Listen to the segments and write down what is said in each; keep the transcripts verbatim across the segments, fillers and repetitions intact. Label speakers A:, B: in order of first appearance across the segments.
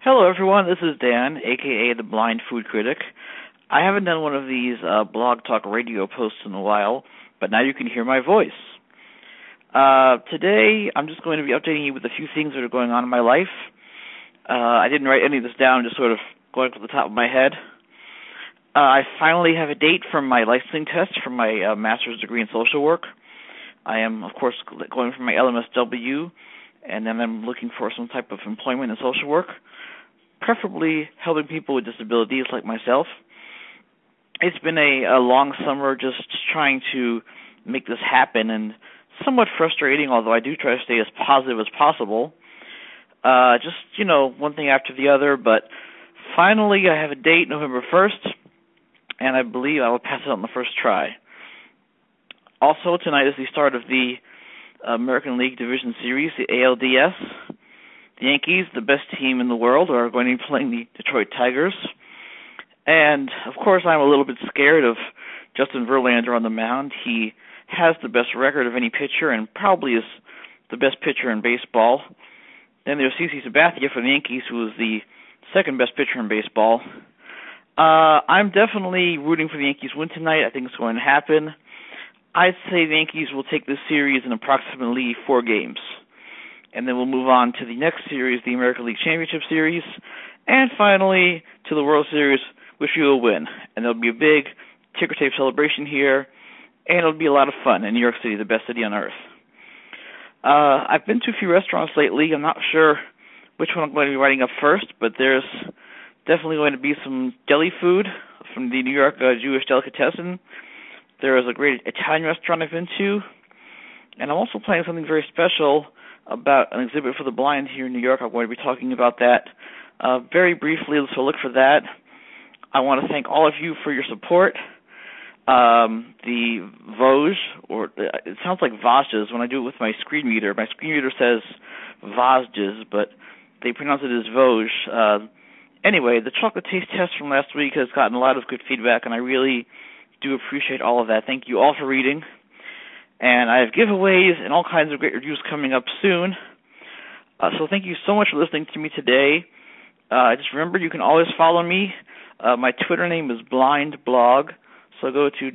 A: Hello, everyone. This is Dan, aka the Blind Food Critic. I haven't done one of these uh, blog talk radio posts in a while, but now you can hear my voice. Uh, today, I'm just going to be updating you with a few things that are going on in my life. Uh, I didn't write any of this down, just sort of going to the top of my head. Uh, I finally have a date for my licensing test for my uh, master's degree in social work. I am, of course, going for my L M S W, and then I'm looking for some type of employment in social work, preferably helping people with disabilities like myself. It's been a, a long summer just trying to make this happen, and somewhat frustrating, although I do try to stay as positive as possible. Uh, just, you know, one thing after the other, but finally I have a date, November first, and I believe I will pass it on the first try. Also, tonight is the start of the American League Division Series, the A L D S. The Yankees, the best team in the world, are going to be playing the Detroit Tigers. And, of course, I'm a little bit scared of Justin Verlander on the mound. He has the best record of any pitcher and probably is the best pitcher in baseball. Then there's CeCe Sabathia for the Yankees, who is the second best pitcher in baseball. Uh, I'm definitely rooting for the Yankees win tonight. I think it's going to happen. I'd say the Yankees will take this series in approximately four games. And then we'll move on to the next series, the American League Championship Series, and finally to the World Series, which we will win. And there'll be a big ticker tape celebration here, and it'll be a lot of fun in New York City, the best city on earth. Uh, I've been to a few restaurants lately. I'm not sure which one I'm going to be writing up first, but there's definitely going to be some deli food from the New York uh, Jewish Delicatessen. There is a great Italian restaurant I've been to, and I'm also planning something very special about an exhibit for the blind here in New York. I'm going to be talking about that uh, very briefly, so look for that. I want to thank all of you for your support. Um, the Vosges, or it sounds like Vosges when I do it with my screen reader. My screen reader says Vosges, but they pronounce it as Vosges. Uh, anyway, the chocolate taste test from last week has gotten a lot of good feedback, and I really do appreciate all of that. Thank you all for reading. And I have giveaways and all kinds of great reviews coming up soon. Uh, so thank you so much for listening to me today. Uh, just remember, you can always follow me. Uh, my Twitter name is blindblog. So go to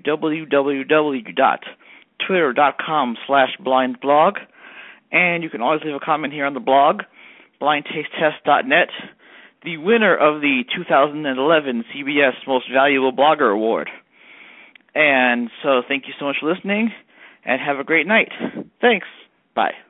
A: www.twitter.com slash blindblog. And you can always leave a comment here on the blog, blind taste test dot net, the winner of the two thousand eleven C B S Most Valuable Blogger Award. And so thank you so much for listening, and have a great night. Thanks. Bye.